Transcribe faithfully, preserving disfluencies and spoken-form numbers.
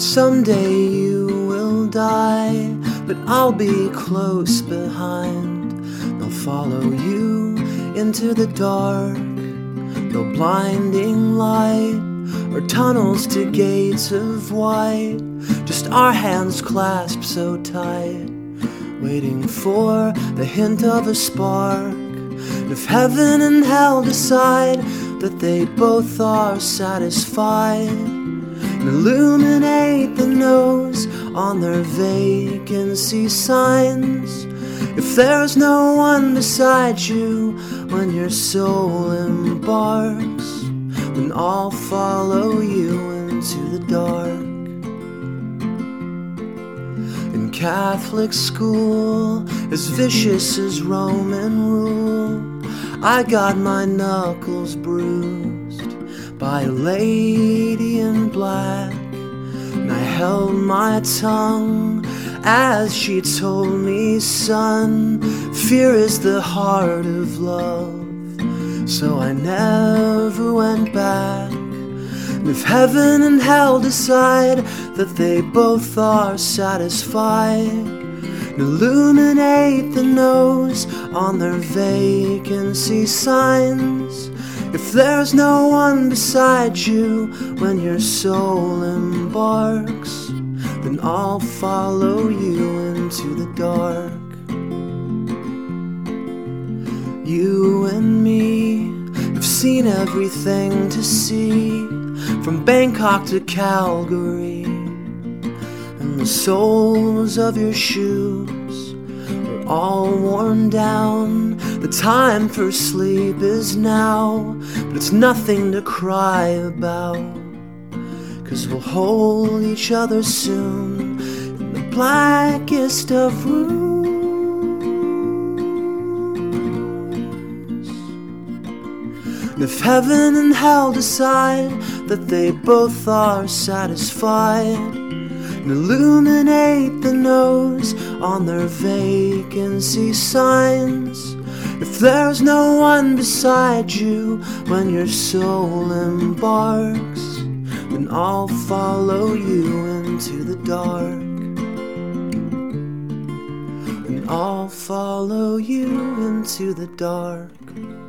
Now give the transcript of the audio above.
Someday you will die, but I'll be close behind. They'll follow you into the dark, no blinding light or tunnels to gates of white, just our hands clasped so tight, waiting for the hint of a spark. And if heaven and hell decide that they both are satisfied, and illuminate the nose on their vacancy signs, if there's no one beside you when your soul embarks, then I'll follow you into the dark. In Catholic school, as vicious as Roman rule, I got my knuckles bruised by a lady in black, and I held my tongue as she told me, son, fear is the heart of love. So I never went back. And if heaven and hell decide that they both are satisfied, and illuminate the nose on their vacancy signs, if there's no one beside you when your soul embarks, then I'll follow you into the dark. You and me have seen everything to see, from Bangkok to Calgary, and the soles of your shoes are all worn down. The time for sleep is now, but it's nothing to cry about, 'cause we'll hold each other soon in the blackest of rooms. And if heaven and hell decide that they both are satisfied, and illuminate the nose on their vacancy signs, if there's no one beside you when your soul embarks, then I'll follow you into the dark. And I'll follow you into the dark.